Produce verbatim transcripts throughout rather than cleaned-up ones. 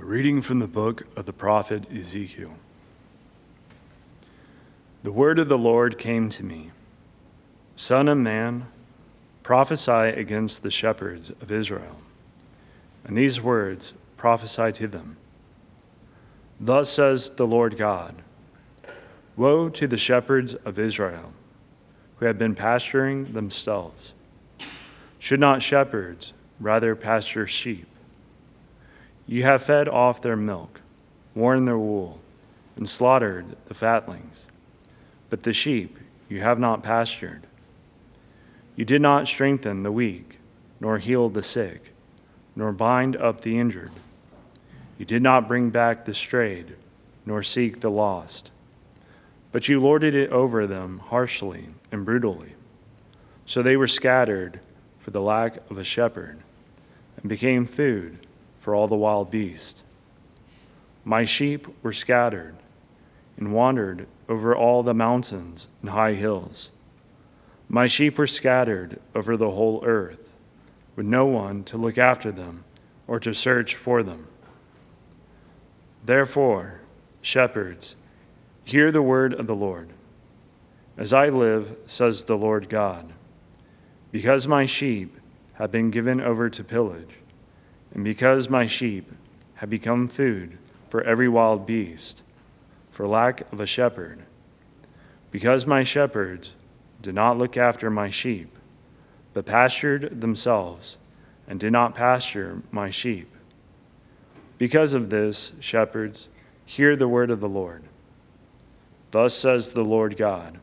A reading from the book of the prophet Ezekiel. The word of the Lord came to me. Son of man, prophesy against the shepherds of Israel. And these words prophesy to them. Thus says the Lord God, woe to the shepherds of Israel, who have been pasturing themselves. Should not shepherds rather pasture sheep? You have fed off their milk, worn their wool, and slaughtered the fatlings. But the sheep you have not pastured. You did not strengthen the weak, nor heal the sick, nor bind up the injured. You did not bring back the strayed, nor seek the lost. But you lorded it over them harshly and brutally. So they were scattered for the lack of a shepherd, and became food for all the wild beasts. My sheep were scattered and wandered over all the mountains and high hills. My sheep were scattered over the whole earth, with no one to look after them or to search for them. Therefore, shepherds, hear the word of the Lord. As I live, says the Lord God, because my sheep have been given over to pillage, and because my sheep have become food for every wild beast, for lack of a shepherd, because my shepherds did not look after my sheep, but pastured themselves, and did not pasture my sheep. Because of this, shepherds, hear the word of the Lord. Thus says the Lord God,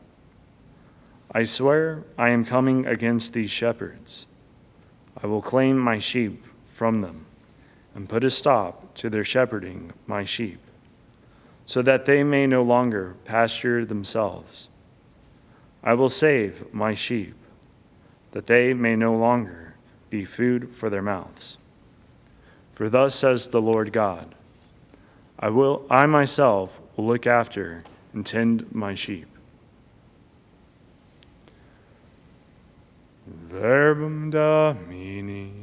I swear I am coming against these shepherds. I will claim my sheep from them, and put a stop to their shepherding my sheep, so that they may no longer pasture themselves. I will save my sheep, that they may no longer be food for their mouths. For thus says the Lord God, I will, I myself will look after and tend my sheep. Verbum Domini.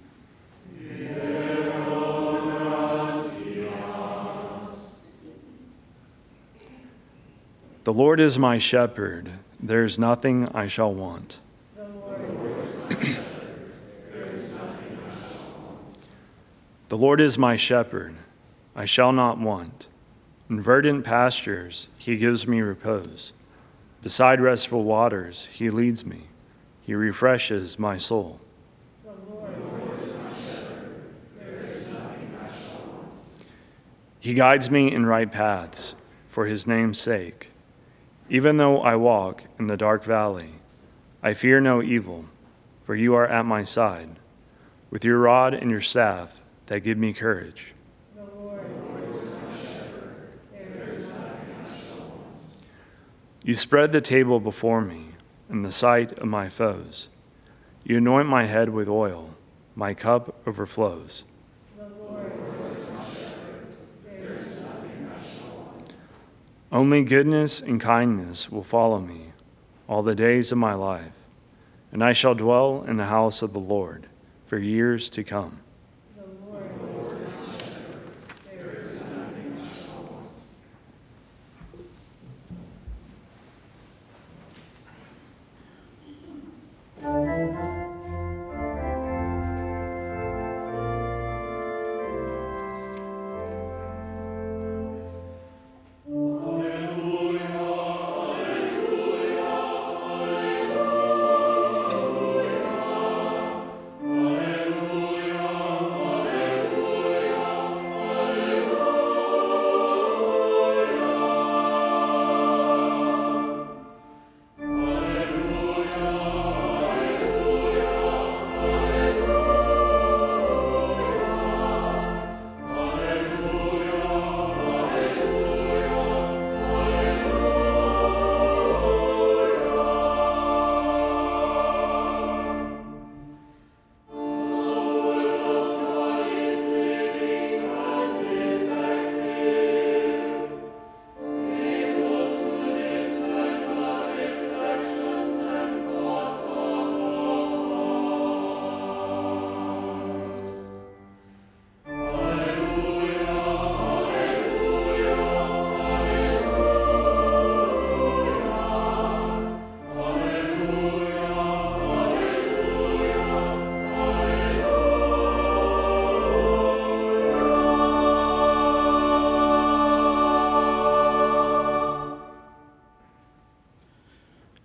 The Lord is my shepherd, there is nothing I shall want. The Lord is my shepherd, there is nothing I shall want. The Lord is my shepherd, I shall not want. In verdant pastures he gives me repose. Beside restful waters he leads me. He refreshes my soul. The Lord is my shepherd, there is nothing I shall want. He guides me in right paths for his name's sake. Even though I walk in the dark valley, I fear no evil, for you are at my side. With your rod and your staff that give me courage. The Lord is my shepherd, there is nothing I shall want. You spread the table before me in the sight of my foes. You anoint my head with oil, my cup overflows. The Lord is my shepherd, there is nothing I shall want. Only goodness and kindness will follow me all the days of my life, and I shall dwell in the house of the Lord for years to come. The Lord is my shepherd, there is nothing I shall want. Alleluia, alleluia, alleluia.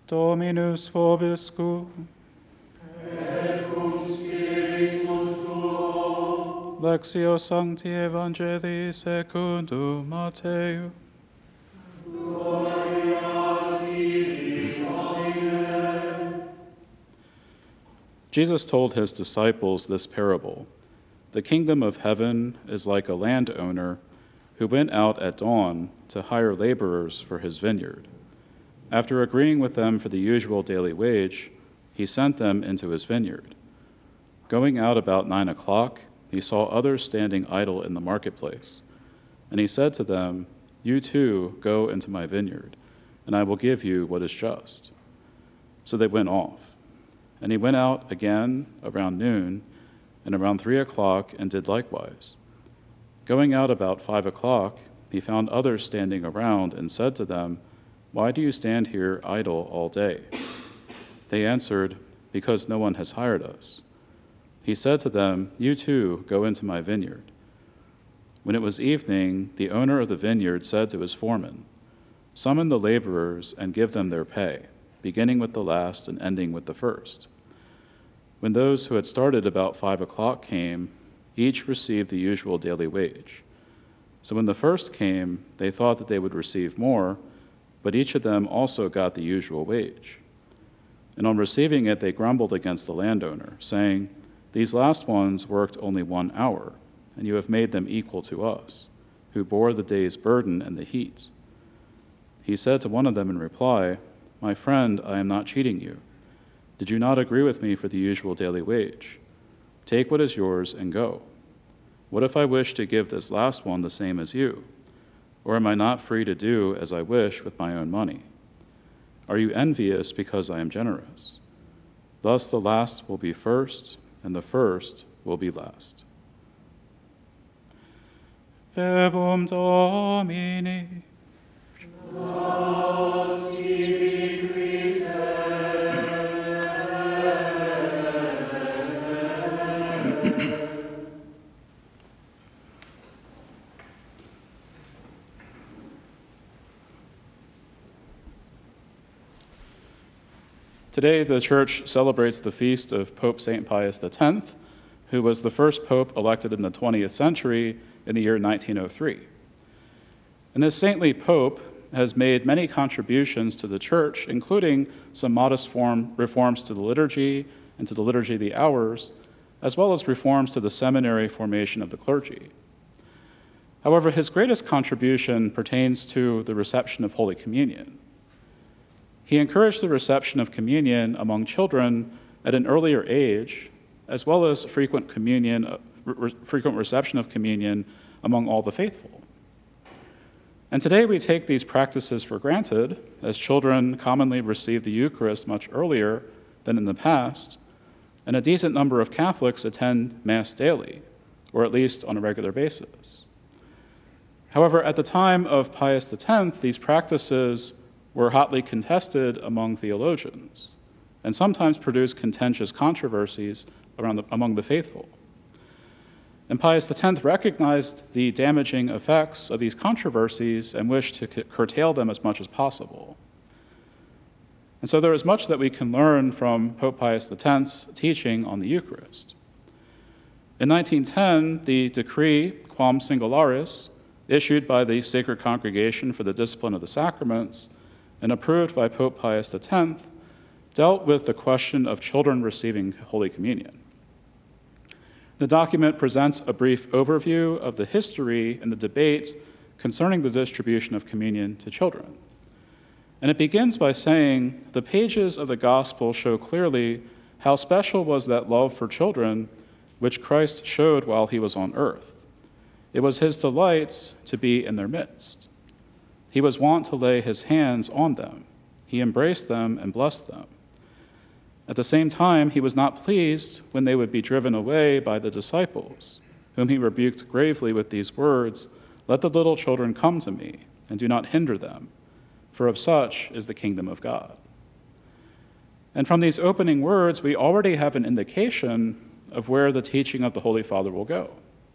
Dominus vobiscum. Et cum spiritu tuo. Lectio Sancti Evangelii secundum Matthew. Gloria tibi, Domine. Jesus told his disciples this parable. The kingdom of heaven is like a landowner who went out at dawn to hire laborers for his vineyard. After agreeing with them for the usual daily wage, he sent them into his vineyard. Going out about nine o'clock, he saw others standing idle in the marketplace. And he said to them, "You too go into my vineyard, and I will give you what is just." So they went off. And he went out again around noon, and around three o'clock, and did likewise. Going out about five o'clock, he found others standing around, and said to them, "Why do you stand here idle all day?" They answered, "Because no one has hired us." He said to them, "You too go into my vineyard." When it was evening, the owner of the vineyard said to his foreman, "Summon the laborers and give them their pay, beginning with the last and ending with the first." When those who had started about five o'clock came, each received the usual daily wage. So when the first came, they thought that they would receive more, but each of them also got the usual wage. And on receiving it, they grumbled against the landowner, saying, "These last ones worked only one hour, and you have made them equal to us, who bore the day's burden and the heat." He said to one of them in reply, "My friend, I am not cheating you. Did you not agree with me for the usual daily wage? Take what is yours and go. What if I wish to give this last one the same as you? Or am I not free to do as I wish with my own money? Are you envious because I am generous? Thus the last will be first, and the first will be last." Verbum Domini. Nos tibi Christe. Today, the Church celebrates the feast of Pope Saint Pius X, who was the first pope elected in the twentieth century in the year nineteen oh three. And this saintly pope has made many contributions to the Church, including some modest form reforms to the liturgy and to the Liturgy of the Hours, as well as reforms to the seminary formation of the clergy. However, his greatest contribution pertains to the reception of Holy Communion. He encouraged the reception of communion among children at an earlier age, as well as frequent communion, uh, re- frequent reception of communion among all the faithful. And today we take these practices for granted, as children commonly receive the Eucharist much earlier than in the past, and a decent number of Catholics attend Mass daily, or at least on a regular basis. However, at the time of Pius X, these practices were hotly contested among theologians, and sometimes produced contentious controversies around the, among the faithful. And Pius X recognized the damaging effects of these controversies and wished to curtail them as much as possible. And so there is much that we can learn from Pope Pius X's teaching on the Eucharist. In nineteen ten, the decree Quam Singularis, issued by the Sacred Congregation for the Discipline of the Sacraments and approved by Pope Pius X, dealt with the question of children receiving Holy Communion. The document presents a brief overview of the history and the debate concerning the distribution of communion to children. And it begins by saying, "The pages of the gospel show clearly how special was that love for children which Christ showed while he was on earth. It was his delight to be in their midst. He was wont to lay his hands on them. He embraced them and blessed them. At the same time, he was not pleased when they would be driven away by the disciples, whom he rebuked gravely with these words, 'Let the little children come to me, and do not hinder them, for of such is the kingdom of God.'" And from these opening words, we already have an indication of where the teaching of the Holy Father will go.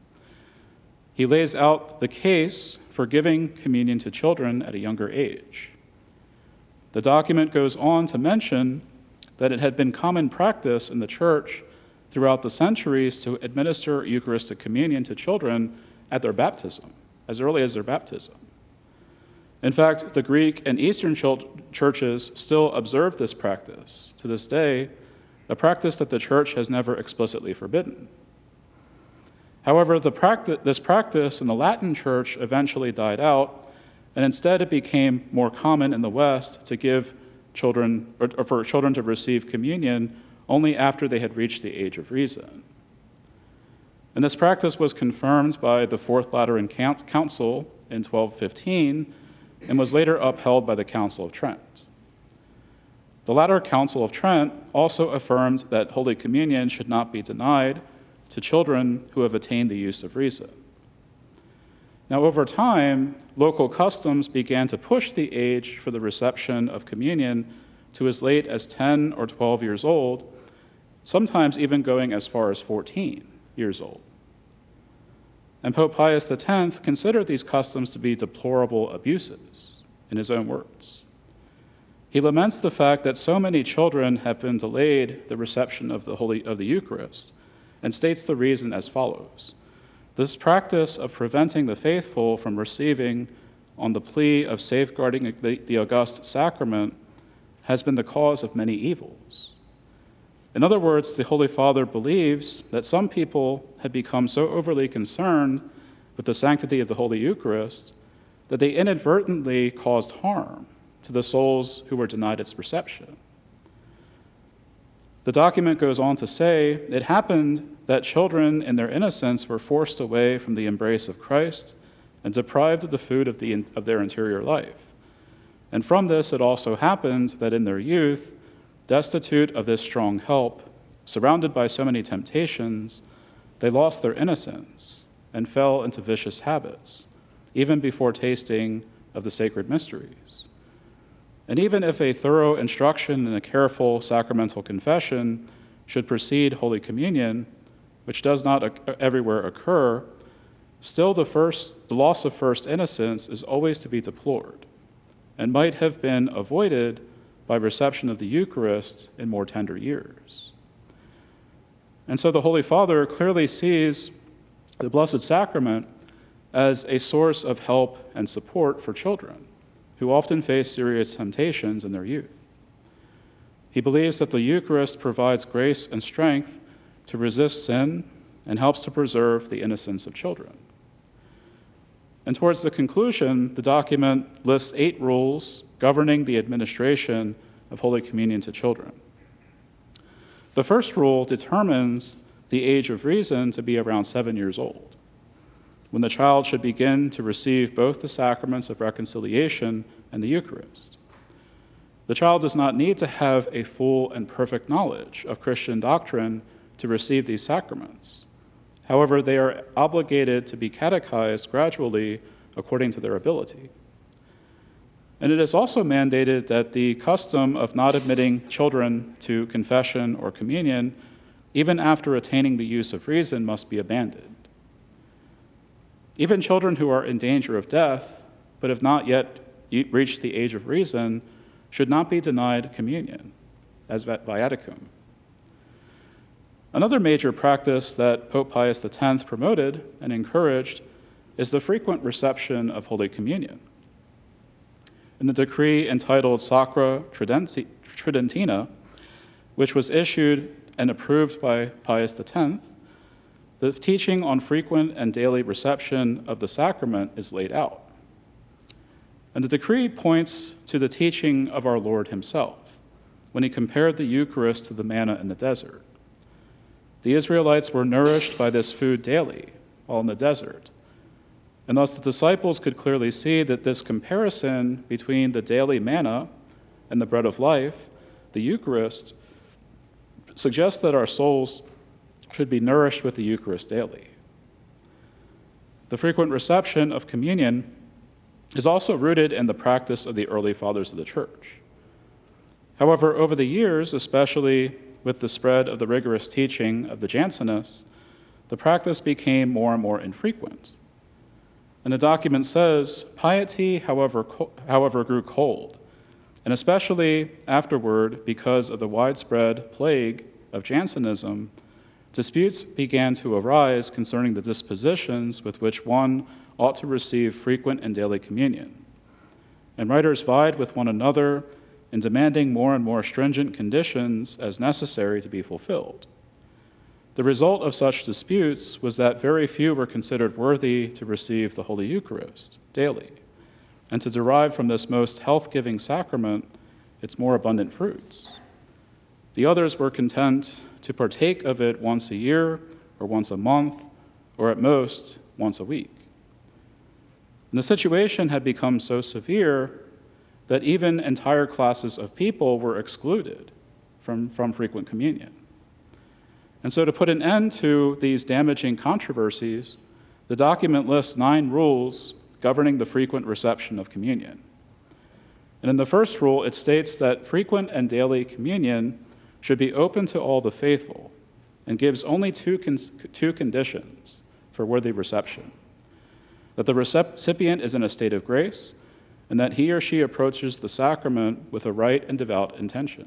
He lays out the case for giving communion to children at a younger age. The document goes on to mention that it had been common practice in the church throughout the centuries to administer Eucharistic communion to children at their baptism, as early as their baptism. In fact, the Greek and Eastern churches still observe this practice to this day, a practice that the church has never explicitly forbidden. However, the practice, this practice in the Latin church eventually died out, and instead it became more common in the West to give children, or, or for children to receive communion only after they had reached the age of reason. And this practice was confirmed by the Fourth Lateran Council in twelve fifteen and was later upheld by the Council of Trent. The latter Council of Trent also affirmed that Holy Communion should not be denied to children who have attained the use of reason. Now, over time, local customs began to push the age for the reception of communion to as late as ten or twelve years old, sometimes even going as far as fourteen years old. And Pope Pius the tenth considered these customs to be deplorable abuses, in his own words. He laments the fact that so many children have been delayed the reception of the Holy of the Eucharist, and states the reason as follows. This practice of preventing the faithful from receiving on the plea of safeguarding the, the august sacrament has been the cause of many evils. In other words, the Holy Father believes that some people had become so overly concerned with the sanctity of the Holy Eucharist that they inadvertently caused harm to the souls who were denied its reception. The document goes on to say, it happened that children in their innocence were forced away from the embrace of Christ and deprived of the food of, the, of their interior life. And from this it also happened that in their youth, destitute of this strong help, surrounded by so many temptations, they lost their innocence and fell into vicious habits, even before tasting of the sacred mysteries. And even if a thorough instruction and a careful sacramental confession should precede Holy Communion, which does not everywhere occur, still the, first, the loss of first innocence is always to be deplored and might have been avoided by reception of the Eucharist in more tender years. And so the Holy Father clearly sees the Blessed Sacrament as a source of help and support for children who often face serious temptations in their youth. He believes that the Eucharist provides grace and strength to resist sin and helps to preserve the innocence of children. And towards the conclusion, the document lists eight rules governing the administration of Holy Communion to children. The first rule determines the age of reason to be around seven years old, when the child should begin to receive both the sacraments of reconciliation and the Eucharist. The child does not need to have a full and perfect knowledge of Christian doctrine to receive these sacraments. However, they are obligated to be catechized gradually according to their ability. And it is also mandated that the custom of not admitting children to confession or communion, even after attaining the use of reason, must be abandoned. Even children who are in danger of death, but have not yet reached the age of reason, should not be denied communion, as viaticum. Another major practice that Pope Pius the tenth promoted and encouraged is the frequent reception of Holy Communion. In the decree entitled Sacra Tridentina, which was issued and approved by Pius the tenth, the teaching on frequent and daily reception of the sacrament is laid out. And the decree points to the teaching of our Lord himself when he compared the Eucharist to the manna in the desert. The Israelites were nourished by this food daily while in the desert, and thus the disciples could clearly see that this comparison between the daily manna and the bread of life, the Eucharist, suggests that our souls should be nourished with the Eucharist daily. The frequent reception of communion is also rooted in the practice of the early fathers of the Church. However, over the years, especially with the spread of the rigorous teaching of the Jansenists, the practice became more and more infrequent. And the document says, piety, however, co- however, grew cold, And especially afterward, because of the widespread plague of Jansenism, disputes began to arise concerning the dispositions with which one ought to receive frequent and daily communion. And writers vied with one another in demanding more and more stringent conditions as necessary to be fulfilled. The result of such disputes was that very few were considered worthy to receive the Holy Eucharist daily, and to derive from this most health-giving sacrament its more abundant fruits. The others were content to partake of it once a year, or once a month, or at most, once a week. And the situation had become so severe that even entire classes of people were excluded from, from frequent communion. And so to put an end to these damaging controversies, the document lists nine rules governing the frequent reception of communion. And in the first rule, it states that frequent and daily communion should be open to all the faithful and gives only two, con- two conditions for worthy reception: that the recipient is in a state of grace, and that he or she approaches the sacrament with a right and devout intention.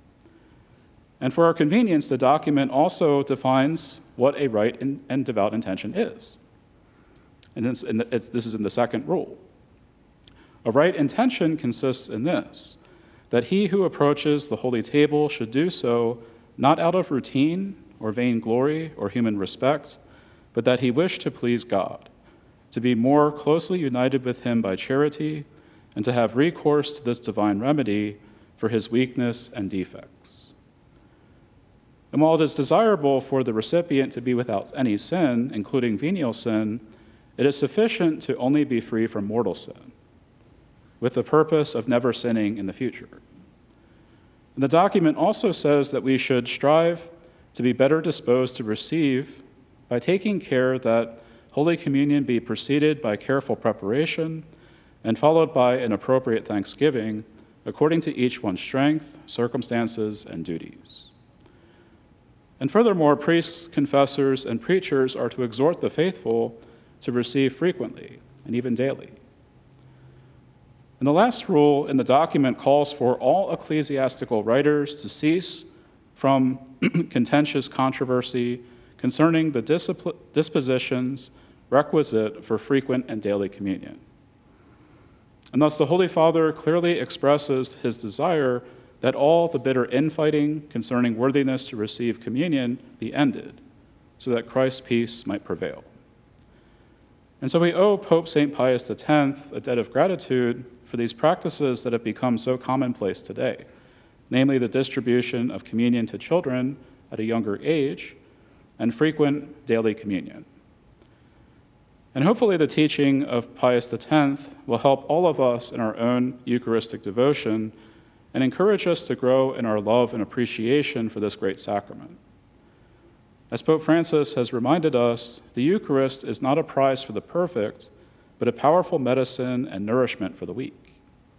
And for our convenience, the document also defines what a right and devout intention is. And it's, it's, this is in the second rule. A right intention consists in this: that he who approaches the holy table should do so not out of routine or vainglory or human respect, but that he wished to please God, to be more closely united with him by charity, and to have recourse to this divine remedy for his weakness and defects. And while it is desirable for the recipient to be without any sin, including venial sin, it is sufficient to only be free from mortal sin, with the purpose of never sinning in the future. And the document also says that we should strive to be better disposed to receive by taking care that Holy Communion be preceded by careful preparation and followed by an appropriate thanksgiving according to each one's strength, circumstances, and duties. And furthermore, priests, confessors, and preachers are to exhort the faithful to receive frequently and even daily. And the last rule in the document calls for all ecclesiastical writers to cease from contentious controversy concerning the discipl- dispositions requisite for frequent and daily communion. And thus the Holy Father clearly expresses his desire that all the bitter infighting concerning worthiness to receive communion be ended, so that Christ's peace might prevail. And so we owe Pope Saint Pius the tenth a debt of gratitude for these practices that have become so commonplace today, namely the distribution of communion to children at a younger age and frequent daily communion. And hopefully the teaching of Pius the tenth will help all of us in our own Eucharistic devotion and encourage us to grow in our love and appreciation for this great sacrament. As Pope Francis has reminded us, the Eucharist is not a prize for the perfect, but a powerful medicine and nourishment for the weak.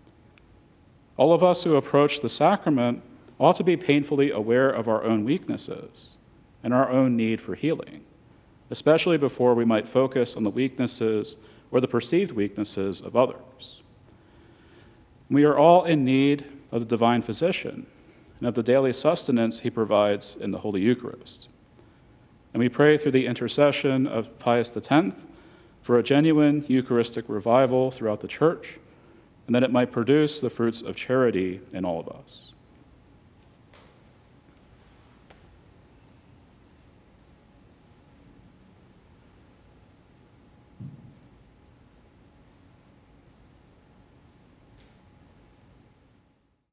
All of us who approach the sacrament ought to be painfully aware of our own weaknesses and our own need for healing, especially before we might focus on the weaknesses or the perceived weaknesses of others. We are all in need of the divine physician and of the daily sustenance he provides in the Holy Eucharist. And we pray through the intercession of Pius the tenth for a genuine Eucharistic revival throughout the Church, and that it might produce the fruits of charity in all of us.